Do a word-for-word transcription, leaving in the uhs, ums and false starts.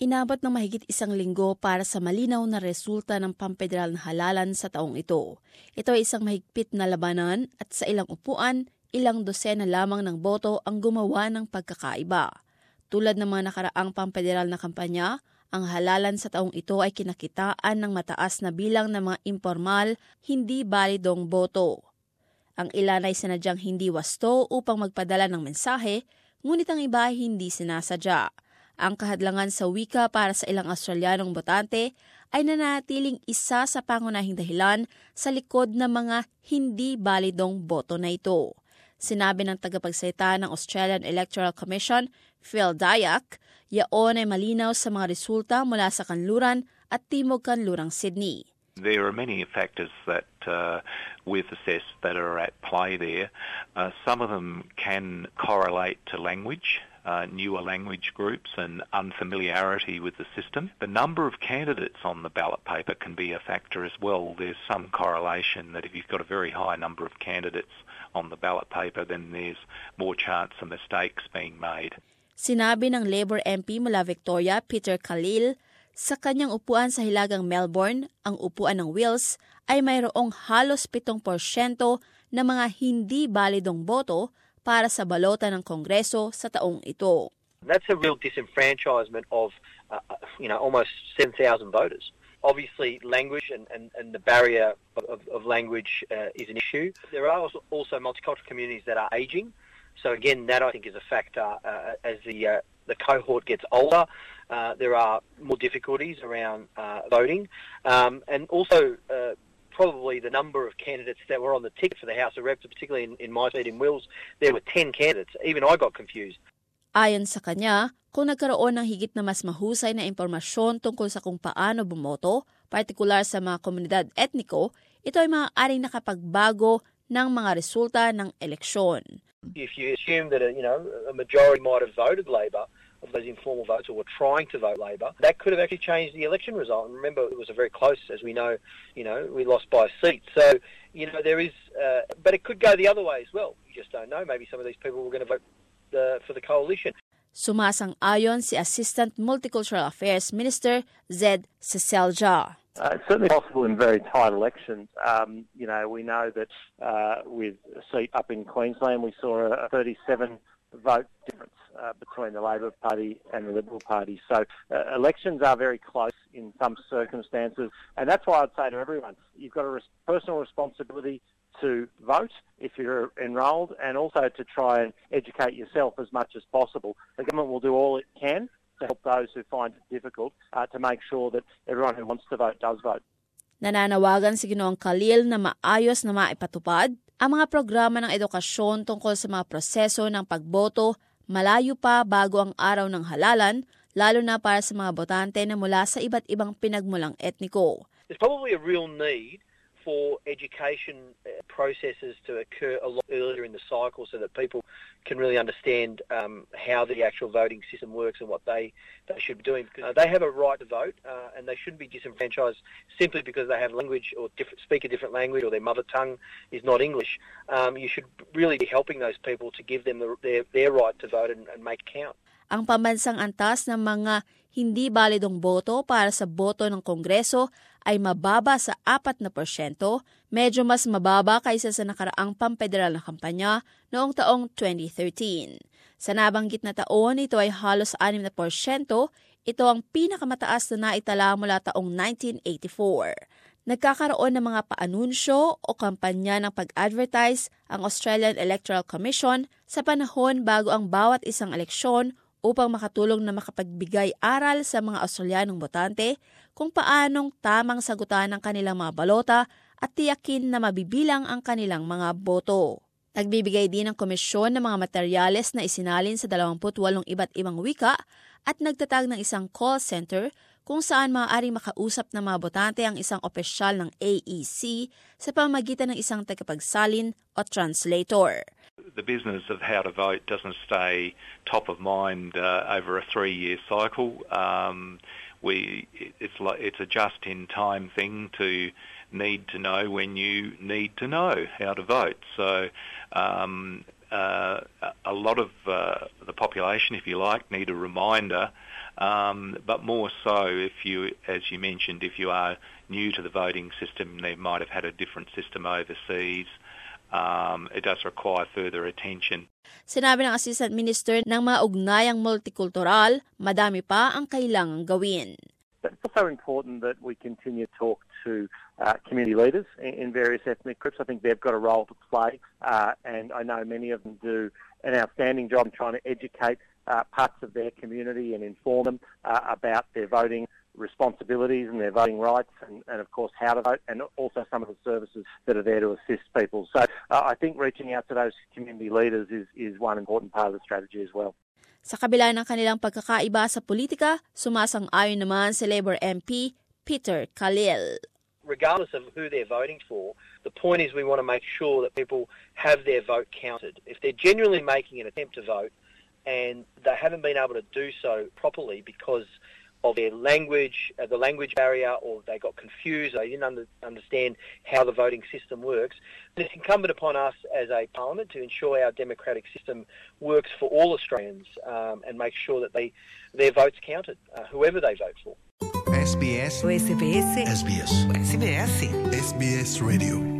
Inabot ng mahigit isang linggo para sa malinaw na resulta ng pampederal na halalan sa taong ito. Ito ay isang mahigpit na labanan at sa ilang upuan, ilang dosena lamang ng boto ang gumawa ng pagkakaiba. Tulad ng mga nakaraang pampederal na kampanya, ang halalan sa taong ito ay kinakitaan ng mataas na bilang ng mga impormal, hindi balidong boto. Ang ilan ay sinadyang hindi wasto upang magpadala ng mensahe, ngunit ang iba ay hindi sinasadya. Ang kahadlangan sa wika para sa ilang Australianong botante ay nanatiling isa sa pangunahing dahilan sa likod ng mga hindi balidong boto na ito. Sinabi ng tagapagsalita ng Australian Electoral Commission, Phil Dyack, yaon ay malinaw sa mga resulta mula sa kanluran at timog kanlurang Sydney. There are many factors that uh, we've assessed that are at play there. Uh, some of them can correlate to language. Uh, newer language groups and unfamiliarity with the system. The number of candidates on the ballot paper can be a factor as well. There's some correlation that if you've got a very high number of candidates on the ballot paper, then there's more chance of mistakes being made. Sinabi ng Labor M P mula Victoria, Peter Khalil, sa kanyang upuan sa Hilagang Melbourne, ang upuan ng Wills, ay mayroong halos pitong porsyento na mga hindi balidong boto para sa balota ng Kongreso sa taong ito. That's a real disenfranchisement of, uh, you know, almost seven thousand voters. Obviously, language and, and, and the barrier of, of language uh, is an issue. There are also, also multicultural communities that are ageing. So again, that I think is a factor uh, as the uh, the cohort gets older. Uh, there are more difficulties around uh, voting, um, and also uh, probably the number of candidates that were on the ticket for the House of Reps, particularly in, in my seat in Wills, there were ten candidates. Even I got confused. Ayon sa kanya, kung nagkaroon ng higit na mas mahusay na impormasyon tungkol sa kung paano bumoto, partikular sa mga komunidad etniko, ito ay maaaring nakapagbago ng mga resulta ng eleksyon. If you assume that a, you know, a majority might have voted Labor, of those informal votes or were trying to vote Labor, that could have actually changed the election result. And remember, it was a very close, as we know, you know, we lost by a seat. So, you know, there is, uh, but it could go the other way as well. You just don't know. Maybe some of these people were going to vote uh, for the coalition. Sumasang-ayon si Assistant Multicultural Affairs Minister Zed Seselja. Uh, it's certainly possible in very tight elections. Um, you know, we know that uh, with a seat up in Queensland, we saw a thirty-seven vote difference uh, between the Labor Party and the Liberal Party. So uh, elections are very close in some circumstances, and that's why I'd say to everyone, you've got a res- personal responsibility to vote if you're enrolled, and also to try and educate yourself as much as possible. The government will do all it can to help those who find it difficult uh, to make sure that everyone who wants to vote does vote. Nananawagan si Ginoong Khalil na maayos na maipatupad ang mga programa ng edukasyon tungkol sa mga proseso ng pagboto malayo pa bago ang araw ng halalan, lalo na para sa mga botante na mula sa iba't ibang pinagmulang etniko. There's probably a real need for education processes to occur a lot earlier in the cycle so that people can really understand um, how the actual voting system works and what they, they should be doing. Uh, they have a right to vote uh, and they shouldn't be disenfranchised simply because they have language or different, speak a different language or their mother tongue is not English. Um, you should really be helping those people to give them the, their, their right to vote and, and make it count. Ang pambansang antas ng mga hindi balidong boto para sa boto ng Kongreso ay mababa sa apat na porsyento, medyo mas mababa kaysa sa nakaraang pampederal na kampanya noong taong twenty thirteen. Sa nabanggit na taon, ito ay halos anim na porsyento, ito ang pinakamataas na naitala mula taong nineteen eighty-four. Nagkakaroon ng mga paanunsyo o kampanya ng pag-advertise ang Australian Electoral Commission sa panahon bago ang bawat isang eleksyon upang makatulong na makapagbigay aral sa mga Australianong botante kung paanong tamang sagutan ang kanilang mga balota at tiyakin na mabibilang ang kanilang mga boto. Nagbibigay din ang komisyon ng mga materyales na isinalin sa dalawampu't walong iba't ibang wika at nagtatag ng isang call center kung saan maaaring makausap ng mga botante ang isang opisyal ng A E C sa pamamagitan ng isang tagapagsalin o translator. The business of how to vote doesn't stay top of mind uh, over a three-year cycle. Um, we it's like it's a just-in-time thing to need to know when you need to know how to vote. So um, uh, a lot of uh, the population, if you like, need a reminder, um, but more so if you, as you mentioned, if you are new to the voting system, they might have had a different system overseas. Um, it does require further attention. Sinabi ng Assistant Minister ng mga ugnayang multicultural, madami pa ang kailangang gawin. It's also important that we continue to talk to uh, community leaders in, in various ethnic groups. I think they've got a role to play, uh, and I know many of them do an outstanding job in trying to educate uh, parts of their community and inform them uh, about their voting responsibilities and their voting rights, and, and of course how to vote, and also some of the services that are there to assist people. So uh, I think reaching out to those community leaders is, is one important part of the strategy as well. Sa kabila ng kanilang pagkakaiba sa politika, sumasang-ayon naman si Labour M P Peter Khalil. Regardless of who they're voting for, the point is we want to make sure that people have their vote counted. If they're genuinely making an attempt to vote and they haven't been able to do so properly because of their language, uh, the language barrier, or they got confused, they didn't under, understand how the voting system works, it's incumbent upon us as a parliament to ensure our democratic system works for all Australians um, and make sure that they their votes counted, uh, whoever they vote for. S B S. S B S. S B S. S B S. S B S Radio.